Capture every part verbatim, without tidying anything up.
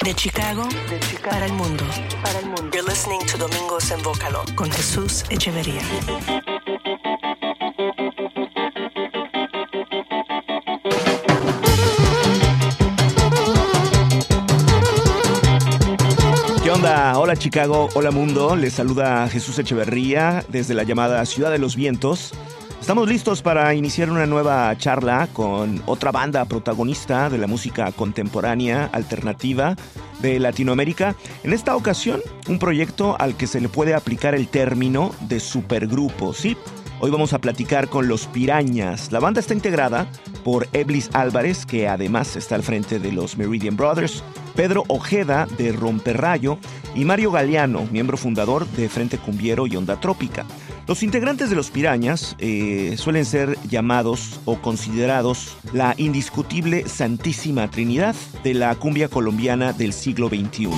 De Chicago, de Chicago para el mundo. Para el mundo. You're listening to Domingos en Vocalo con Jesús Echeverría. ¿Qué onda? Hola Chicago, hola mundo. Les saluda Jesús Echeverría desde la llamada Ciudad de los Vientos. Estamos listos para iniciar una nueva charla con otra banda protagonista de la música contemporánea alternativa de Latinoamérica. En esta ocasión, un proyecto al que se le puede aplicar el término de supergrupo, ¿sí? Hoy vamos a platicar con Los Pirañas. La banda está integrada por Eblis Álvarez, que además está al frente de los Meridian Brothers, Pedro Ojeda de Romperrayo y Mario Galeano, miembro fundador de Frente Cumbiero y Onda Trópica. Los integrantes de Los Pirañas eh, suelen ser llamados o considerados la indiscutible Santísima Trinidad de la cumbia colombiana del siglo veintiuno.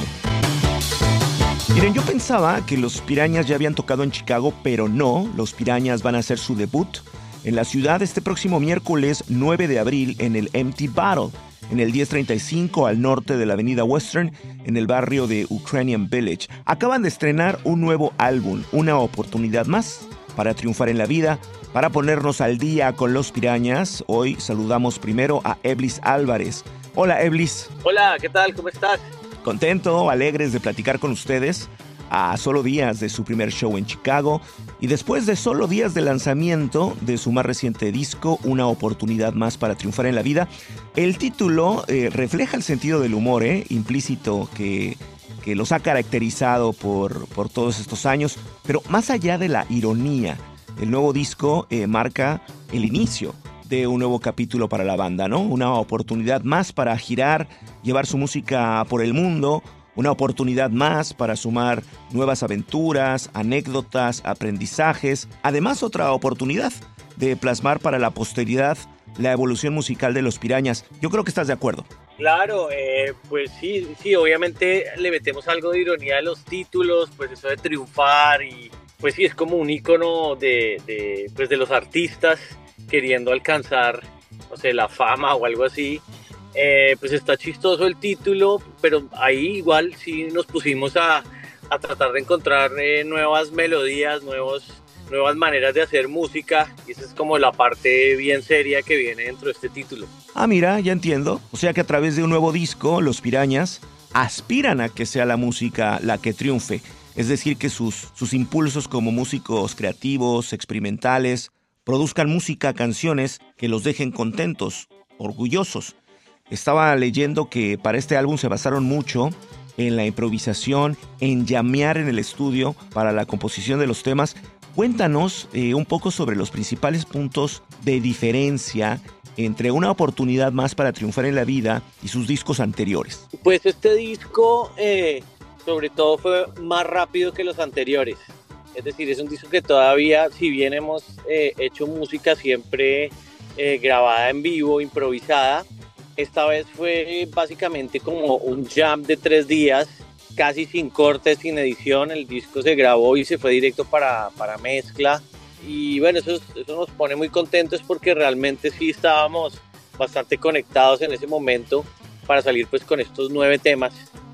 Miren, yo pensaba que Los Pirañas ya habían tocado en Chicago, pero no. Los Pirañas van a hacer su debut en la ciudad este próximo miércoles nueve de abril en el Empty Bottle, en el diez treinta y cinco al norte de la avenida Western, en el barrio de Ukrainian Village. Acaban de estrenar un nuevo álbum, una oportunidad más para triunfar en la vida, para ponernos al día con Los Pirañas. Hoy saludamos primero a Eblis Álvarez. Hola Eblis. Hola, ¿qué tal? ¿Cómo estás? Contento, alegres de platicar con ustedes a solo días de su primer show en Chicago y después de solo días de lanzamiento de su más reciente disco, Una Oportunidad Más para Triunfar en la Vida. El título eh, refleja el sentido del humor eh, implícito que, que los ha caracterizado por, por todos estos años, pero más allá de la ironía, el nuevo disco eh, marca el inicio de un nuevo capítulo para la banda, ¿no? Una oportunidad más para girar, llevar su música por el mundo. Una oportunidad más para sumar nuevas aventuras, anécdotas, aprendizajes. Además, otra oportunidad de plasmar para la posteridad la evolución musical de Los Pirañas. Yo creo que estás de acuerdo. Claro, eh, pues sí, sí, obviamente le metemos algo de ironía a los títulos, pues eso de triunfar y pues sí, es como un ícono de, de, pues de los artistas queriendo alcanzar, no sé, la fama o algo así. Eh, pues está chistoso el título, pero ahí igual sí nos pusimos a, a tratar de encontrar eh, nuevas melodías, nuevos, nuevas maneras de hacer música, y esa es como la parte bien seria que viene dentro de este título. Ah, mira, ya entiendo. O sea que a través de un nuevo disco, Los Pirañas aspiran a que sea la música la que triunfe, es decir, que sus, sus impulsos como músicos creativos, experimentales, produzcan música, canciones que los dejen contentos, orgullosos. Estaba leyendo que para este álbum se basaron mucho en la improvisación, en llamear en el estudio para la composición de los temas. Cuéntanos eh, un poco sobre los principales puntos de diferencia entre Una Oportunidad Más para Triunfar en la Vida y sus discos anteriores. Pues este disco, eh, sobre todo, fue más rápido que los anteriores. Es decir, es un disco que todavía, si bien hemos eh, hecho música siempre eh, grabada en vivo, improvisada, esta vez fue básicamente como un jam de tres días, casi sin cortes, sin edición. El disco se grabó y se fue directo para, para mezcla. Y bueno, eso, eso nos pone muy contentos porque realmente sí estábamos bastante conectados en ese momento para salir pues con estos nueve temas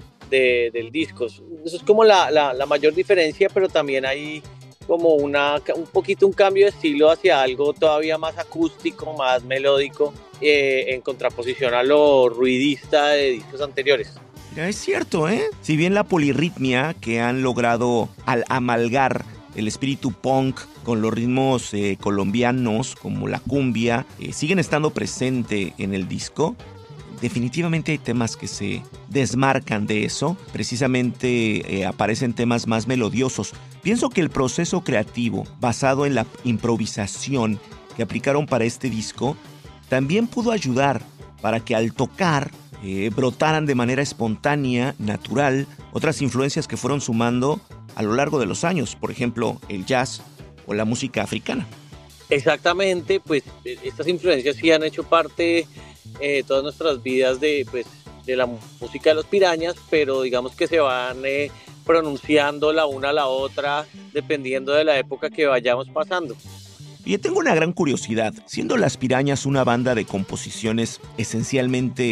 de, del disco. Eso es como la, la, la mayor diferencia, pero también hay como una, un poquito un cambio de estilo hacia algo todavía más acústico, más melódico, eh, en contraposición a lo ruidista de discos anteriores. Mira, es cierto, ¿eh? Si bien la polirritmia que han logrado al amalgar el espíritu punk con los ritmos eh, colombianos como la cumbia eh, siguen estando presente en el disco, definitivamente hay temas que se desmarcan de eso. Precisamente eh, aparecen temas más melodiosos. Pienso que el proceso creativo basado en la improvisación que aplicaron para este disco también pudo ayudar para que al tocar eh, brotaran de manera espontánea, natural, otras influencias que fueron sumando a lo largo de los años, por ejemplo, el jazz o la música africana. Exactamente, pues estas influencias sí han hecho parte de eh, todas nuestras vidas de, pues, de la música de Los Pirañas, pero digamos que se van eh, pronunciando la una a la otra dependiendo de la época que vayamos pasando. Yo tengo una gran curiosidad, siendo Las Pirañas una banda de composiciones esencialmente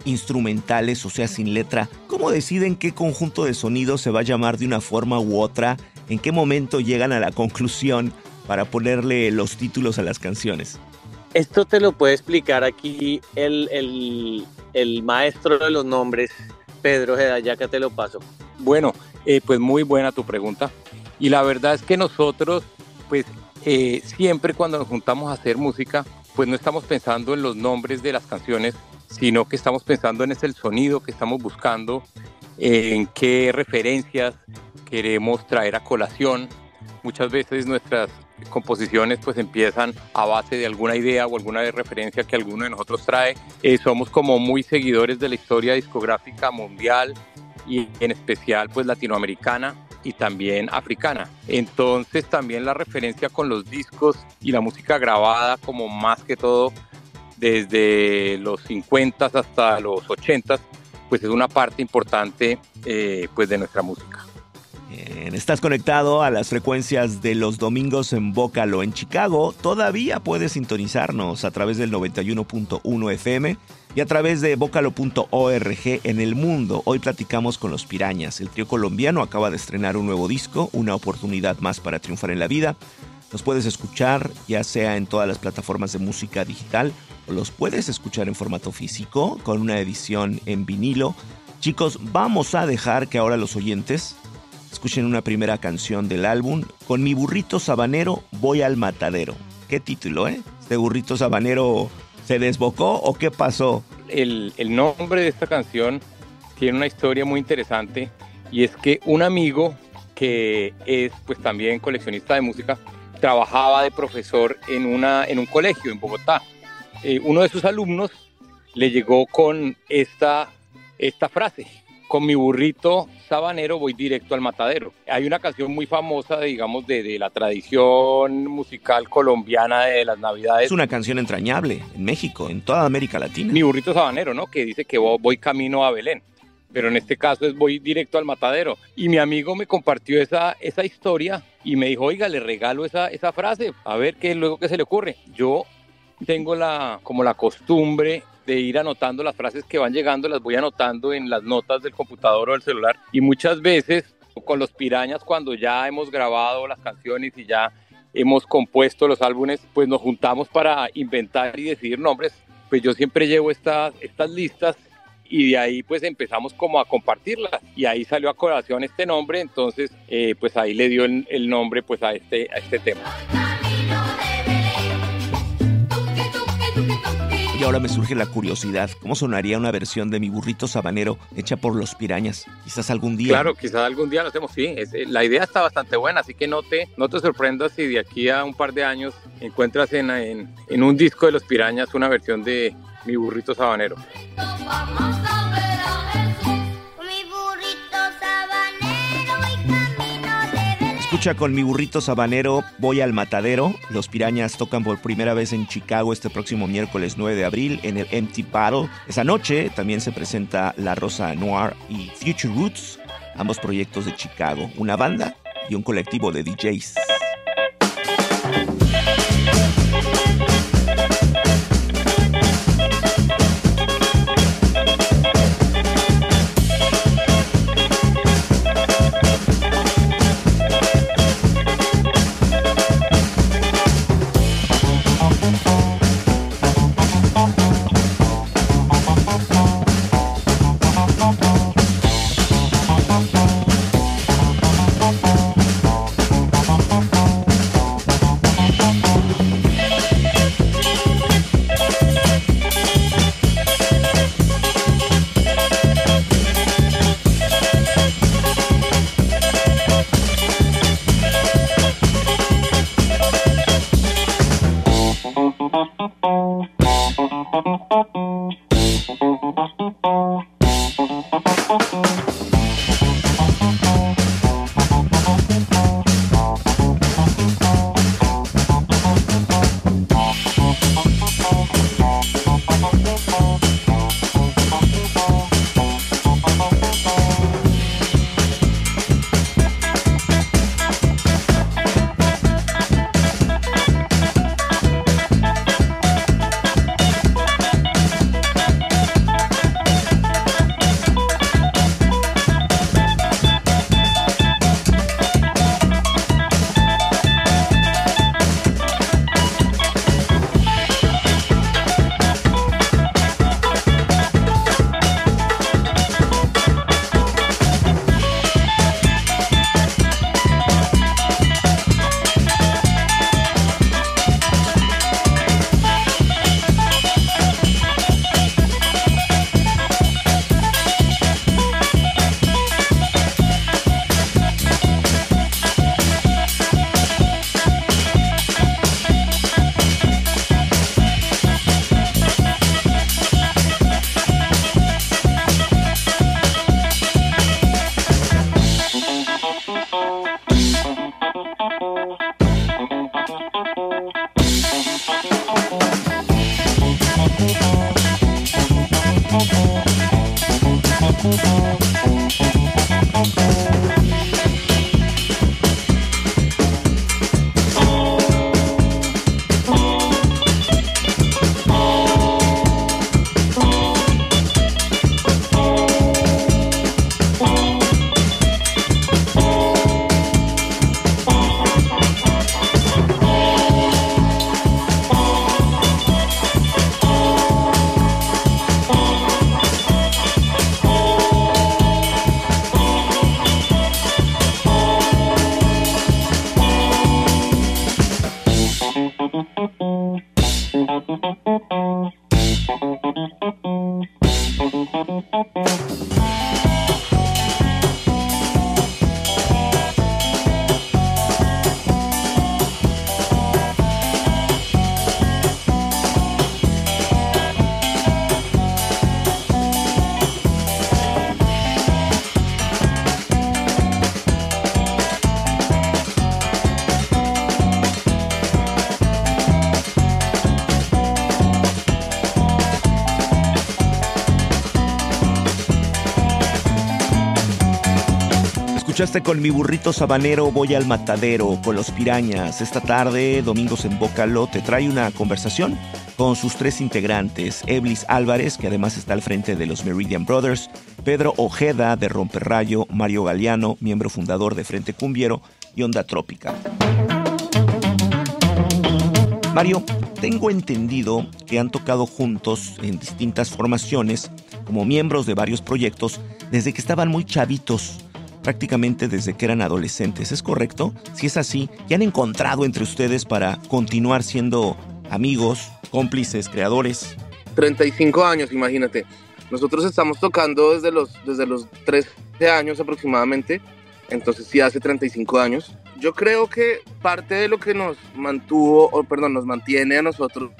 instrumentales, o sea, sin letra, ¿cómo deciden qué conjunto de sonidos se va a llamar de una forma u otra? ¿En qué momento llegan a la conclusión para ponerle los títulos a las canciones? Esto te lo puede explicar aquí el, el, el maestro de los nombres, Pedro Gedayaca, te lo paso. Bueno, eh, pues muy buena tu pregunta. Y la verdad es que nosotros, pues eh, siempre cuando nos juntamos a hacer música, pues no estamos pensando en los nombres de las canciones, sino que estamos pensando en ese el sonido que estamos buscando, eh, en qué referencias queremos traer a colación. Muchas veces nuestras composiciones pues empiezan a base de alguna idea o alguna referencia que alguno de nosotros trae. Eh, somos como muy seguidores de la historia discográfica mundial y en especial pues latinoamericana y también africana. Entonces también la referencia con los discos y la música grabada, como más que todo desde los cincuenta hasta los ochenta, pues es una parte importante eh, pues de nuestra música. Bien, estás conectado a las frecuencias de los domingos en Vócalo en Chicago. Todavía puedes sintonizarnos a través del noventa y uno punto uno F M y a través de vocalo punto org en el mundo. Hoy platicamos con Los Pirañas. El trío colombiano acaba de estrenar un nuevo disco, Una oportunidad más para triunfar en la vida. Los puedes escuchar ya sea en todas las plataformas de música digital o los puedes escuchar en formato físico con una edición en vinilo. Chicos, vamos a dejar que ahora los oyentes escuchen una primera canción del álbum. Con mi burrito sabanero voy al matadero. ¿Qué título, eh? ¿Este burrito sabanero se desbocó o qué pasó? El, el nombre de esta canción tiene una historia muy interesante y es que un amigo que es pues también coleccionista de música trabajaba de profesor en, una, en un colegio en Bogotá. Eh, uno de sus alumnos le llegó con esta, esta frase: con mi burrito sabanero voy directo al matadero. Hay una canción muy famosa, digamos, de, de la tradición musical colombiana de las Navidades. Es una canción entrañable en México, en toda América Latina. Mi burrito sabanero, ¿no? Que dice que voy camino a Belén. Pero en este caso es voy directo al matadero. Y mi amigo me compartió esa, esa historia y me dijo, oiga, le regalo esa, esa frase, a ver qué luego qué se le ocurre. Yo tengo la, como la costumbre de ir anotando las frases que van llegando, las voy anotando en las notas del computador o del celular, y muchas veces con Los Pirañas, cuando ya hemos grabado las canciones y ya hemos compuesto los álbumes, pues nos juntamos para inventar y decidir nombres. Pues yo siempre llevo estas, estas listas y de ahí pues empezamos como a compartirlas y ahí salió a colación este nombre, entonces eh, pues ahí le dio el, el nombre pues a este, a este tema. Y ahora me surge la curiosidad, ¿cómo sonaría una versión de Mi burrito sabanero hecha por Los Pirañas? Quizás algún día. Claro, quizás algún día lo hacemos, sí. Es, la idea está bastante buena, así que no te, no te sorprendas si de aquí a un par de años encuentras en, en, en un disco de Los Pirañas una versión de Mi burrito sabanero. Escucha con Mi burrito sabanero, voy al matadero. Los Pirañas tocan por primera vez en Chicago este próximo miércoles nueve de abril en el Empty Battle. Esa noche también se presenta La Rosa Noir y Future Roots, ambos proyectos de Chicago, una banda y un colectivo de D Js. Escuchaste con Mi Burrito Sabanero, Voy al Matadero, con Los Pirañas. Esta tarde, Domingos en Bócalo te trae una conversación con sus tres integrantes. Eblis Álvarez, que además está al frente de los Meridian Brothers, Pedro Ojeda de Romperrayo, Mario Galeano, miembro fundador de Frente Cumbiero y Onda Trópica. Mario, tengo entendido que han tocado juntos en distintas formaciones como miembros de varios proyectos desde que estaban muy chavitos, prácticamente desde que eran adolescentes. ¿Es correcto? Si es así, ¿qué han encontrado entre ustedes para continuar siendo amigos, cómplices, creadores? treinta y cinco años, imagínate. Nosotros estamos tocando desde los, desde los trece años aproximadamente, entonces sí, hace treinta y cinco años. Yo creo que parte de lo que nos mantuvo, o perdón, nos mantiene a nosotros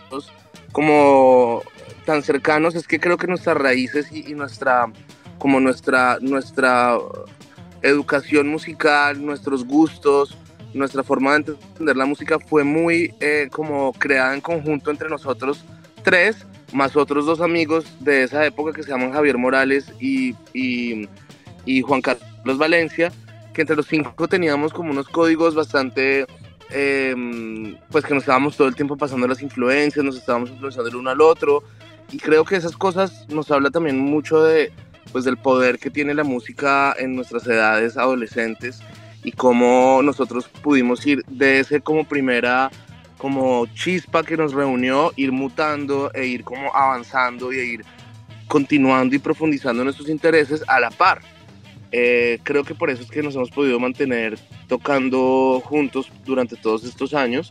como tan cercanos es que creo que nuestras raíces y, y nuestra, como nuestra, nuestra educación musical, nuestros gustos, nuestra forma de entender la música fue muy eh, como creada en conjunto entre nosotros tres, más otros dos amigos de esa época que se llaman Javier Morales y, y, y Juan Carlos Valencia, que entre los cinco teníamos como unos códigos bastante, eh, pues que nos estábamos todo el tiempo pasando las influencias, nos estábamos influenciando el uno al otro, y creo que esas cosas nos habla también mucho de, pues, del poder que tiene la música en nuestras edades adolescentes y cómo nosotros pudimos ir de ese como primera como chispa que nos reunió, ir mutando e ir como avanzando y ir continuando y profundizando en nuestros intereses a la par. Eh, creo que por eso es que nos hemos podido mantener tocando juntos durante todos estos años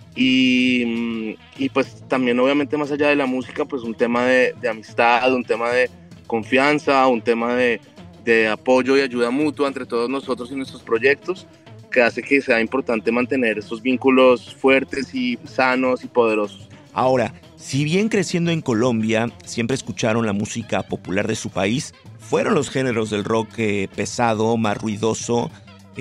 y, y pues también obviamente más allá de la música, pues un tema de, de amistad, un tema de confianza, un tema de, de apoyo y ayuda mutua entre todos nosotros y nuestros proyectos, que hace que sea importante mantener estos vínculos fuertes y sanos y poderosos. Ahora, si bien creciendo en Colombia siempre escucharon la música popular de su país, fueron los géneros del rock eh, pesado, más ruidoso,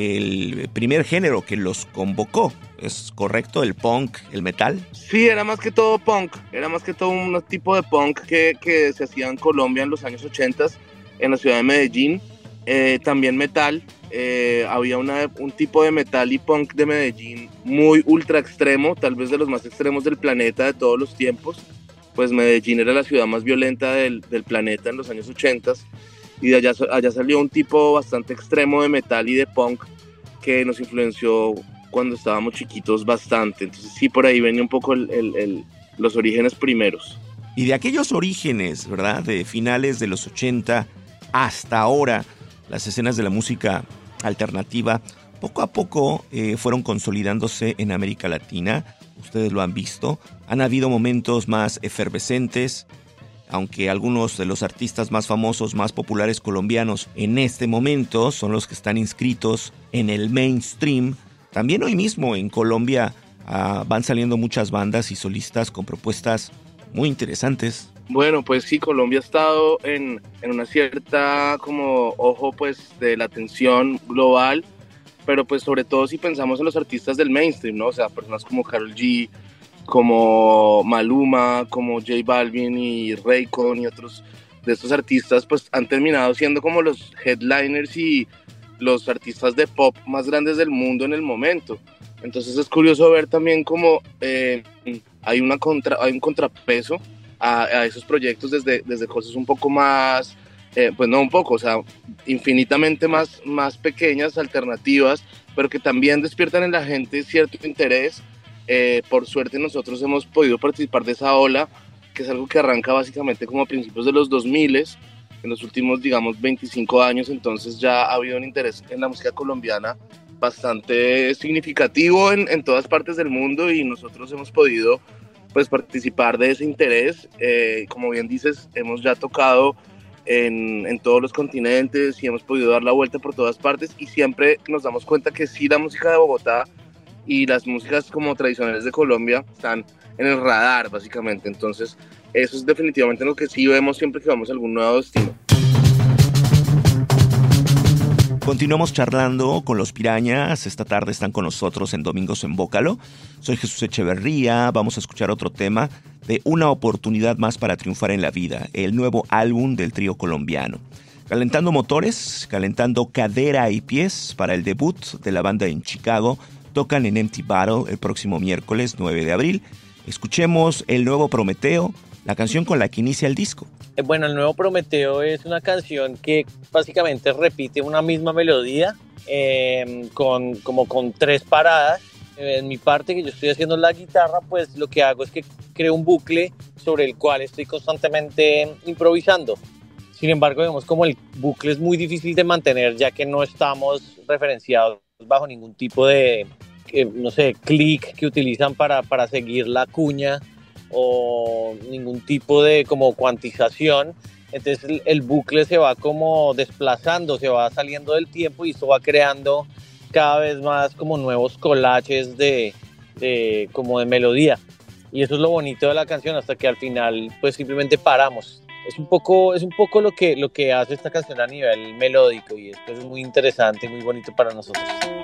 el primer género que los convocó. ¿Es correcto? ¿El punk, el metal? Sí, era más que todo punk, era más que todo un tipo de punk que, que se hacía en Colombia en los años ochenta, en la ciudad de Medellín. Eh, también metal, eh, había una, un tipo de metal y punk de Medellín muy ultra extremo, tal vez de los más extremos del planeta de todos los tiempos. Pues Medellín era la ciudad más violenta del, del planeta en los años ochenta, y de allá, allá salió un tipo bastante extremo de metal y de punk que nos influenció cuando estábamos chiquitos bastante. Entonces sí, por ahí venía un poco el, el, el, los orígenes primeros. Y de aquellos orígenes, ¿verdad? De finales de los ochenta hasta ahora, las escenas de la música alternativa poco a poco eh, fueron consolidándose en América Latina. Ustedes lo han visto. Han habido momentos más efervescentes, aunque algunos de los artistas más famosos, más populares colombianos en este momento son los que están inscritos en el mainstream. También hoy mismo en Colombia uh, van saliendo muchas bandas y solistas con propuestas muy interesantes. Bueno, pues sí, Colombia ha estado en, en una cierta como ojo pues de la atención global, pero pues sobre todo si pensamos en los artistas del mainstream, ¿no? O sea, personas como Karol G, como Maluma, como J Balvin y Raycon y otros de estos artistas, pues han terminado siendo como los headliners y los artistas de pop más grandes del mundo en el momento. Entonces es curioso ver también cómo eh, hay, una contra, hay un contrapeso a, a esos proyectos desde, desde cosas un poco más, eh, pues no un poco, o sea, infinitamente más, más pequeñas, alternativas, pero que también despiertan en la gente cierto interés. Eh, por suerte nosotros hemos podido participar de esa ola, que es algo que arranca básicamente como a principios de los dos mil, en los últimos, digamos, veinticinco años, entonces ya ha habido un interés en la música colombiana bastante significativo en, en todas partes del mundo, y nosotros hemos podido pues participar de ese interés. Eh, como bien dices, hemos ya tocado en, en todos los continentes y hemos podido dar la vuelta por todas partes, y siempre nos damos cuenta que sí, la música de Bogotá y las músicas como tradicionales de Colombia están en el radar básicamente. Entonces eso es definitivamente lo que sí vemos siempre que vamos a algún nuevo destino. Continuamos charlando con los Pirañas. Esta tarde están con nosotros en Domingos en Bócalo. Soy Jesús Echeverría. Vamos a escuchar otro tema de Una oportunidad más para triunfar en la vida, el nuevo álbum del trío colombiano. calentando motores, calentando cadera y pies para el debut de la banda en Chicago. Tocan en Empty Bottle el próximo miércoles nueve de abril. Escuchemos el nuevo Prometeo, la canción con la que inicia el disco. Bueno, el nuevo Prometeo es una canción que básicamente repite una misma melodía eh, con, como con tres paradas. En mi parte, que yo estoy haciendo la guitarra, pues lo que hago es que creo un bucle sobre el cual estoy constantemente improvisando. Sin embargo, vemos como el bucle es muy difícil de mantener, ya que no estamos referenciados bajo ningún tipo de, eh, no sé, clic que utilizan para, para seguir la cuña o ningún tipo de como cuantización. Entonces el, el bucle se va como desplazando, se va saliendo del tiempo y esto va creando cada vez más como nuevos collages de, de, como de melodía. Y eso es lo bonito de la canción, hasta que al final pues simplemente paramos. Es un poco, es un poco lo que, lo que hace esta canción a nivel melódico y esto es muy interesante y muy bonito para nosotros.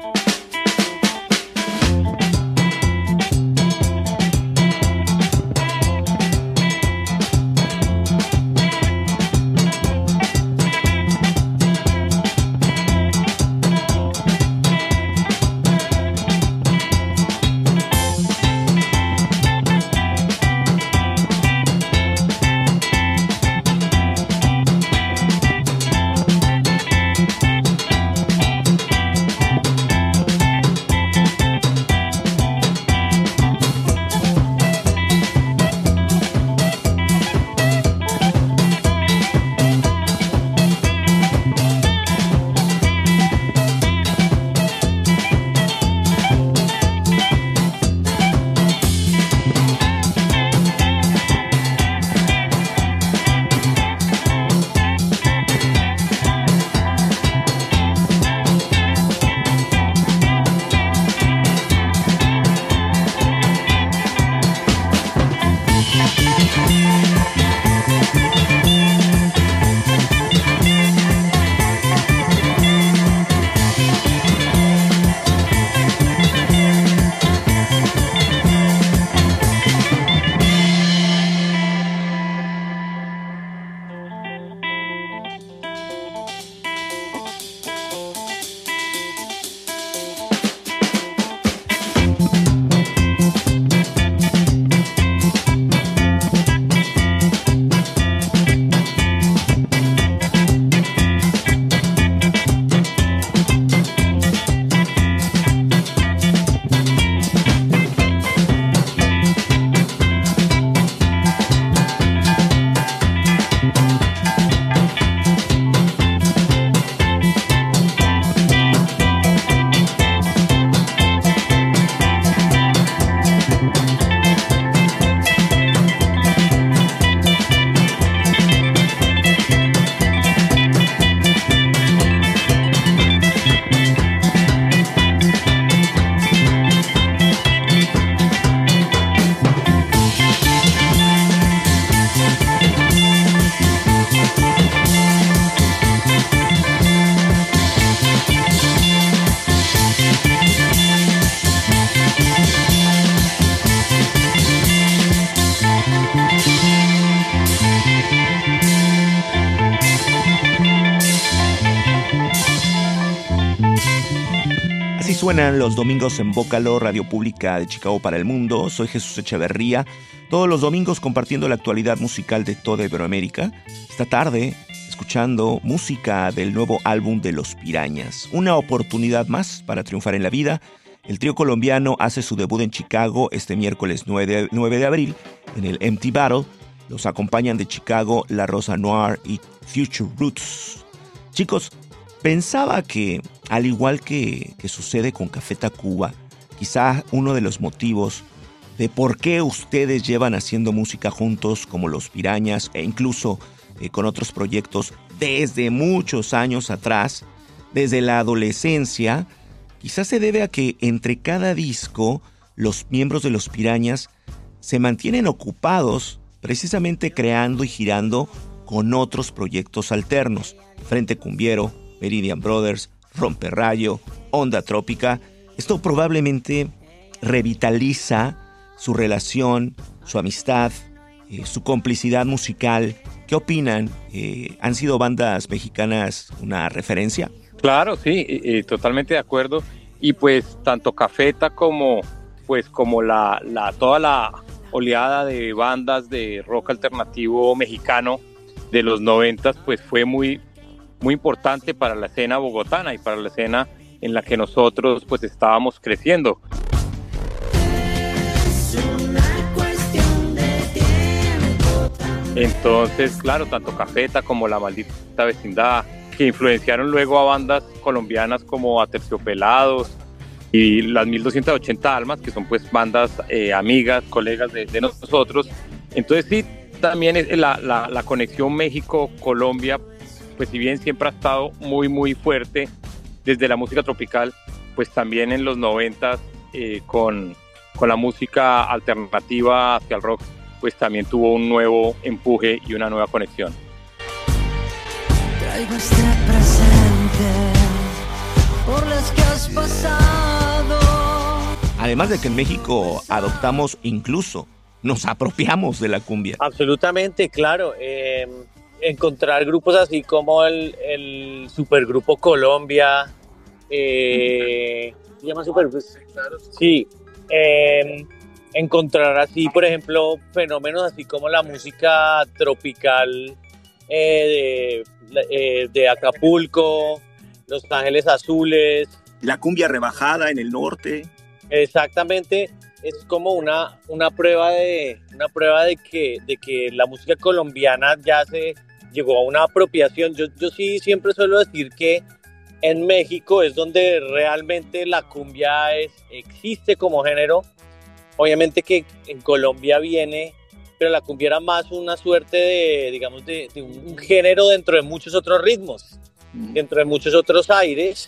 Suenan los domingos en Vocalo, Radio Pública de Chicago para el Mundo. Soy Jesús Echeverría, todos los domingos compartiendo la actualidad musical de toda Iberoamérica. Esta tarde, escuchando música del nuevo álbum de Los Pirañas. Una oportunidad más para triunfar en la vida. El trío colombiano hace su debut en Chicago este miércoles nueve de abril en el Empty Bottle. Los acompañan de Chicago La Rosa Noir y Future Roots. Chicos, pensaba que, al igual que, que sucede con Café Tacuba, quizá uno de los motivos de por qué ustedes llevan haciendo música juntos como Los Pirañas e incluso eh, con otros proyectos desde muchos años atrás, desde la adolescencia, quizás se debe a que entre cada disco los miembros de Los Pirañas se mantienen ocupados precisamente creando y girando con otros proyectos alternos. Frente Cumbiero, Meridian Brothers, Romperrayo, Onda Trópica. Esto probablemente revitaliza su relación, su amistad, eh, su complicidad musical ¿Qué opinan? Eh, ¿Han sido bandas mexicanas una referencia? Claro, sí, eh, totalmente de acuerdo. Y pues tanto Cafeta como, pues, como la, la, toda la oleada de bandas de rock alternativo mexicano de los noventas, pues fue muy, muy importante para la escena bogotana y para la escena en la que nosotros pues estábamos creciendo. Entonces, claro, tanto Cafeta como La Maldita Vecindad, que influenciaron luego a bandas colombianas como Aterciopelados y las mil doscientas ochenta Almas, que son pues bandas eh, amigas, colegas de, de nosotros. Entonces sí, también es la, la, la conexión México-Colombia, pues si bien siempre ha estado muy muy fuerte desde la música tropical, pues también en los noventas eh, con, con la música alternativa hacia el rock, pues también tuvo un nuevo empuje y una nueva conexión. Traigo este presente por las que has pasado. Además de que en México adoptamos, incluso nos apropiamos de la cumbia. Absolutamente, claro. Eh, encontrar grupos así como el, el Supergrupo Colombia, eh, ¿se llama Supergrupo? Sí. Eh, encontrar así, por ejemplo, fenómenos así como la música tropical eh, de, eh, de Acapulco, Los Ángeles Azules. La cumbia rebajada en el norte. Exactamente, es como una, una prueba de una prueba de que, de que la música colombiana ya se llegó a una apropiación. Yo, yo sí siempre suelo decir que en México es donde realmente la cumbia es, existe como género. Obviamente que en Colombia viene, pero la cumbia era más una suerte de, digamos, de, de un género dentro de muchos otros ritmos, dentro de muchos otros aires,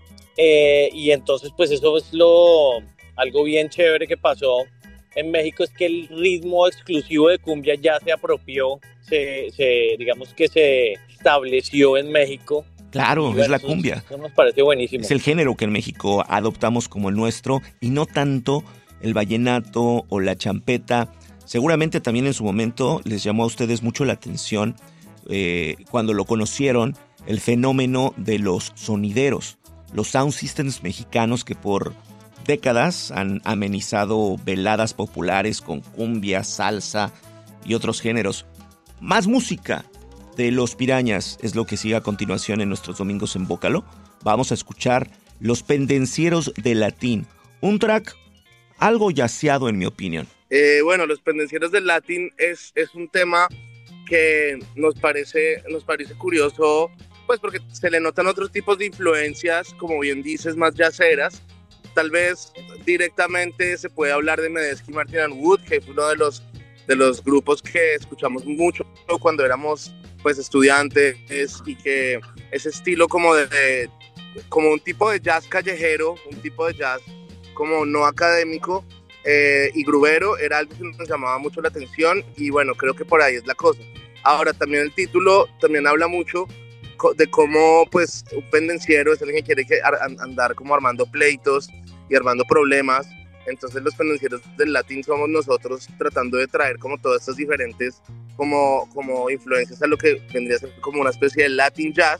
eh, y entonces pues eso es lo, algo bien chévere que pasó en México, es que el ritmo exclusivo de cumbia ya se apropió, se, se digamos que se estableció en México. Claro, es la cumbia. Eso nos parece buenísimo. Es el género que en México adoptamos como el nuestro y no tanto el vallenato o la champeta. Seguramente también en su momento les llamó a ustedes mucho la atención eh, cuando lo conocieron, el fenómeno de los sonideros, los sound systems mexicanos que por décadas han amenizado veladas populares con cumbia, salsa y otros géneros. Más música de Los Pirañas es lo que sigue a continuación en nuestros domingos en Bócalo. Vamos a escuchar Los Pendencieros de Latín, un track algo yaceado en mi opinión. Eh, bueno, Los Pendencieros del Latín es, es un tema que nos parece, nos parece curioso, pues porque se le notan otros tipos de influencias, como bien dices, más yaceras. Tal vez directamente se puede hablar de Medeski Martin and Wood, que es uno de los, de los grupos que escuchamos mucho cuando éramos pues estudiantes, y que ese estilo como de, de como un tipo de jazz callejero, un tipo de jazz como no académico eh, y grubero, era algo que nos llamaba mucho la atención, y bueno, creo que por ahí es la cosa. Ahora también el título también habla mucho de cómo pues un pendenciero es alguien que quiere que andar como armando pleitos y armando problemas. Entonces los pendencieros del Latín somos nosotros tratando de traer como todas estas diferentes como, como influencias a lo que vendría a ser como una especie de Latin jazz,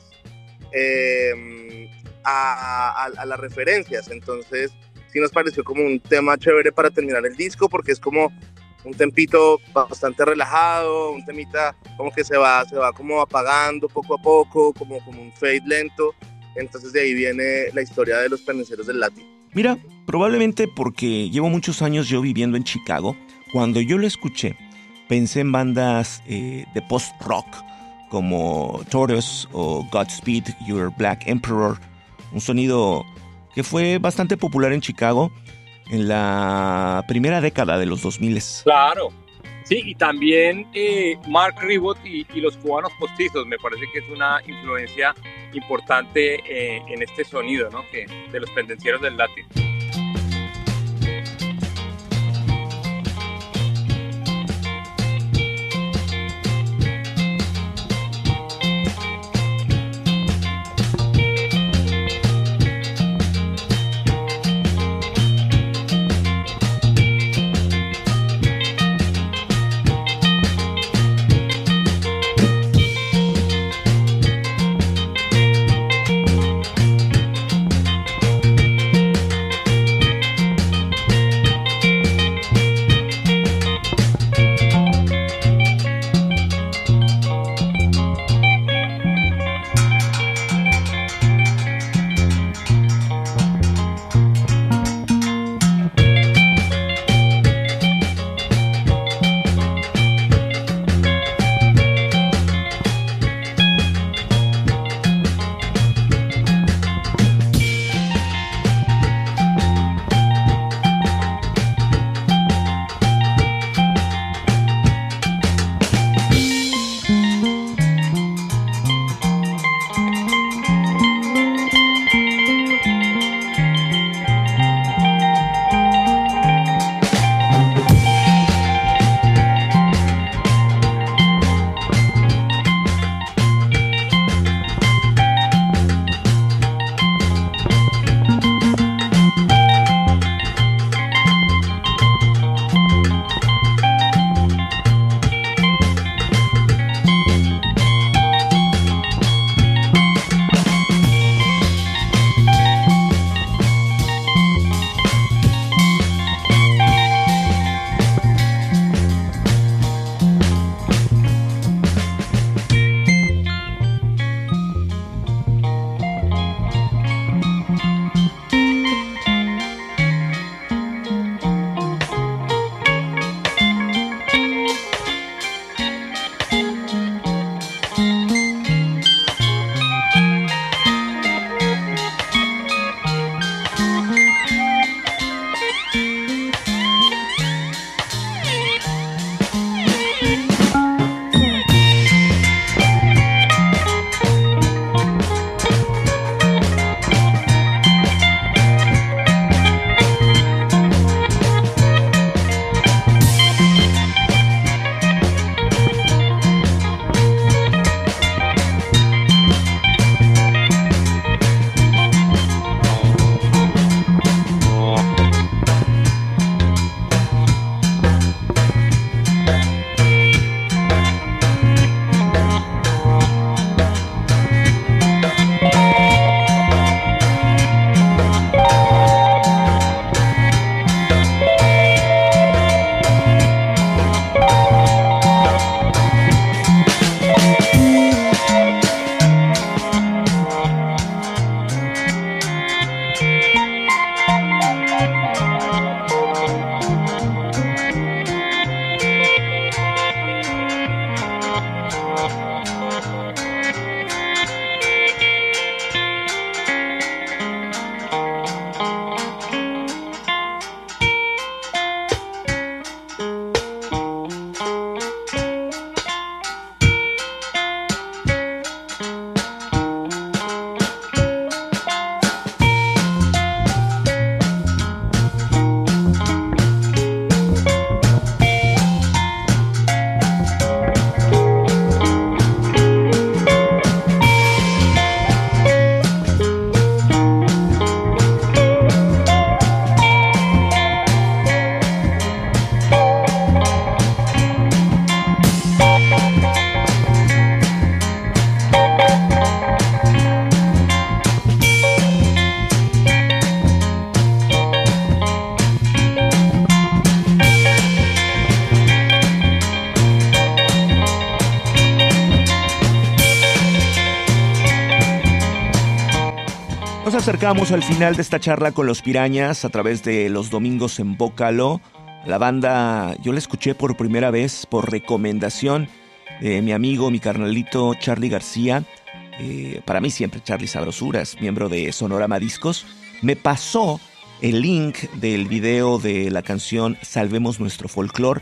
eh, a, a, a las referencias. Entonces sí nos pareció como un tema chévere para terminar el disco, porque es como un tempito bastante relajado, un temita como que se va, se va como apagando poco a poco, como, como un fade lento. Entonces de ahí viene la historia de Los Pendencieros del Latín. Mira, probablemente porque llevo muchos años yo viviendo en Chicago, cuando yo lo escuché, pensé en bandas eh, de post-rock como Tortoise o Godspeed Your Black Emperor, un sonido que fue bastante popular en Chicago en la primera década de los dos mil. Claro, sí, y también eh, Mark Ribot y, y los cubanos postizos, me parece que es una influencia importante eh, en este sonido, ¿no? Que, de Los Pendencieros del Latín. Nos acercamos al final de esta charla con los Pirañas a través de Los Domingos en Bócalo. La banda yo la escuché por primera vez por recomendación de mi amigo, mi carnalito Charly García. Eh, para mí siempre Charly Sabrosuras, miembro de Sonorama Discos. Me pasó el link del video de la canción Salvemos Nuestro Folclor,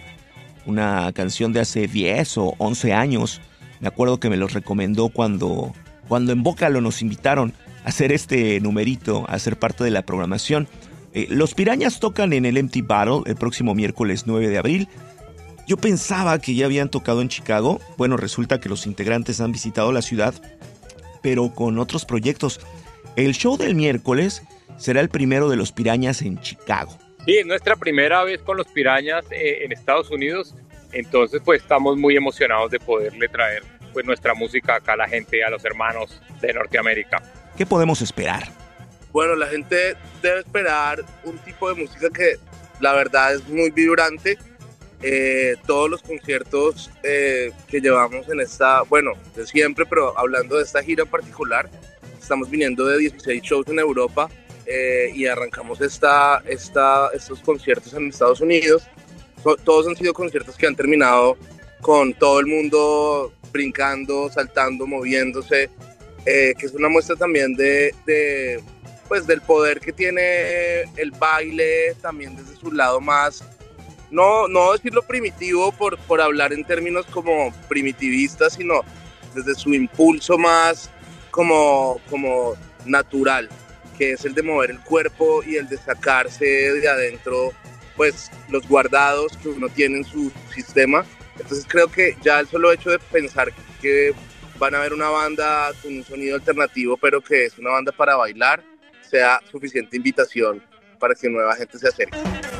una canción de hace diez o once años. Me acuerdo que me los recomendó cuando, cuando en Bócalo nos invitaron a hacer este numerito, a ser parte de la programación. Eh, los Pirañas tocan en el Empty Battle el próximo miércoles nueve de abril. Yo pensaba que ya habían tocado en Chicago. Bueno, resulta que los integrantes han visitado la ciudad, pero con otros proyectos. El show del miércoles será el primero de los Pirañas en Chicago. Sí, es nuestra primera vez con los Pirañas eh, en Estados Unidos. Entonces, pues estamos muy emocionados de poderle traer pues nuestra música acá a la gente, a los hermanos de Norteamérica. ¿Qué podemos esperar? Bueno, la gente debe esperar un tipo de música que la verdad es muy vibrante. Eh, todos los conciertos eh, que llevamos en esta, bueno, de siempre, pero hablando de esta gira en particular, estamos viniendo de dieciséis shows en Europa eh, y arrancamos esta, esta, estos conciertos en Estados Unidos. Todos han sido conciertos que han terminado con todo el mundo brincando, saltando, moviéndose, eh, que es una muestra también de, de, pues, del poder que tiene el baile, también desde su lado más, no, no decirlo primitivo por, por hablar en términos como primitivistas, sino desde su impulso más como, como natural, que es el de mover el cuerpo y el de sacarse de adentro pues los guardados que uno tiene en su sistema. Entonces creo que ya el solo hecho de pensar que van a ver una banda con un sonido alternativo, pero que es una banda para bailar, sea suficiente invitación para que nueva gente se acerque.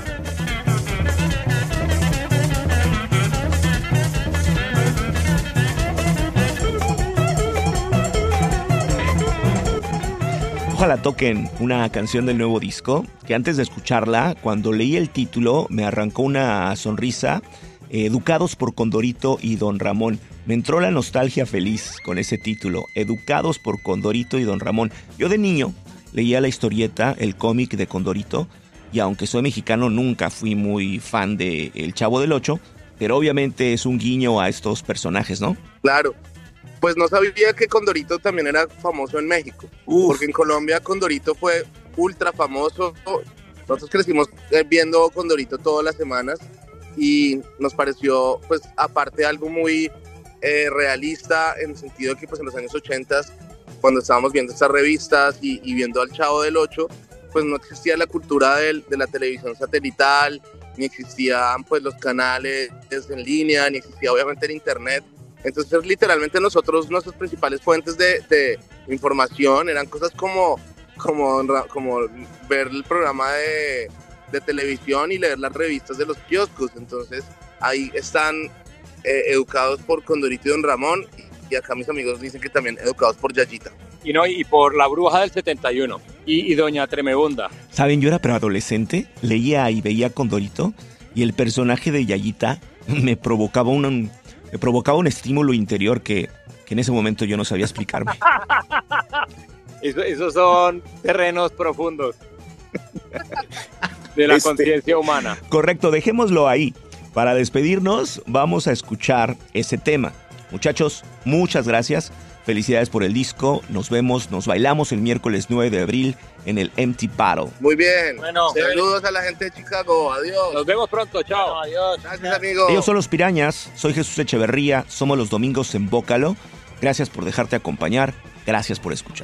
Ojalá toquen una canción del nuevo disco, que antes de escucharla, cuando leí el título, me arrancó una sonrisa. Educados por Condorito y Don Ramón. Me entró la nostalgia feliz con ese título, Educados por Condorito y Don Ramón. Yo de niño leía la historieta, el cómic de Condorito, y aunque soy mexicano, nunca fui muy fan de El Chavo del Ocho, pero obviamente es un guiño a estos personajes, ¿no? Claro. Pues no sabía que Condorito también era famoso en México. Uf. Porque en Colombia Condorito fue ultra famoso. Nosotros crecimos viendo Condorito todas las semanas y nos pareció, pues, aparte algo muy eh, realista, en el sentido de que pues, en los años ochenta, cuando estábamos viendo estas revistas y, y viendo al Chavo del Ocho, pues no existía la cultura del, de la televisión satelital, ni existían pues, los canales en línea, ni existía obviamente el internet. Entonces, literalmente nosotros, nuestras principales fuentes de, de información eran cosas como, como, como ver el programa de, de televisión y leer las revistas de los kioscos. Entonces, ahí están eh, educados por Condorito y Don Ramón, y, y acá mis amigos dicen que también educados por Yayita. Y, no, y por La Bruja del setenta y uno, y, y Doña Tremebunda. ¿Saben? Yo era preadolescente, leía y veía Condorito, y el personaje de Yayita me provocaba un... me provocaba un estímulo interior que, que en ese momento yo no sabía explicarme. Eso, esos son terrenos profundos de la este, conciencia humana. Correcto, dejémoslo ahí. Para despedirnos, vamos a escuchar ese tema. Muchachos, muchas gracias. Felicidades por el disco. Nos vemos, nos bailamos el miércoles nueve de abril en el Empty Battle. Muy bien. Bueno, saludos a la gente de Chicago. Adiós. Nos vemos pronto. Chao. Bueno, adiós. Gracias, amigos. Ellos son los Pirañas. Soy Jesús Echeverría. Somos Los Domingos en Bócalo. Gracias por dejarte acompañar. Gracias por escuchar.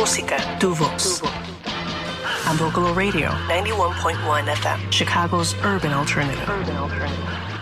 música, tu voz. And Vocalo Radio, ninety-one point one F M, Chicago's urban alternative. Urban alternative.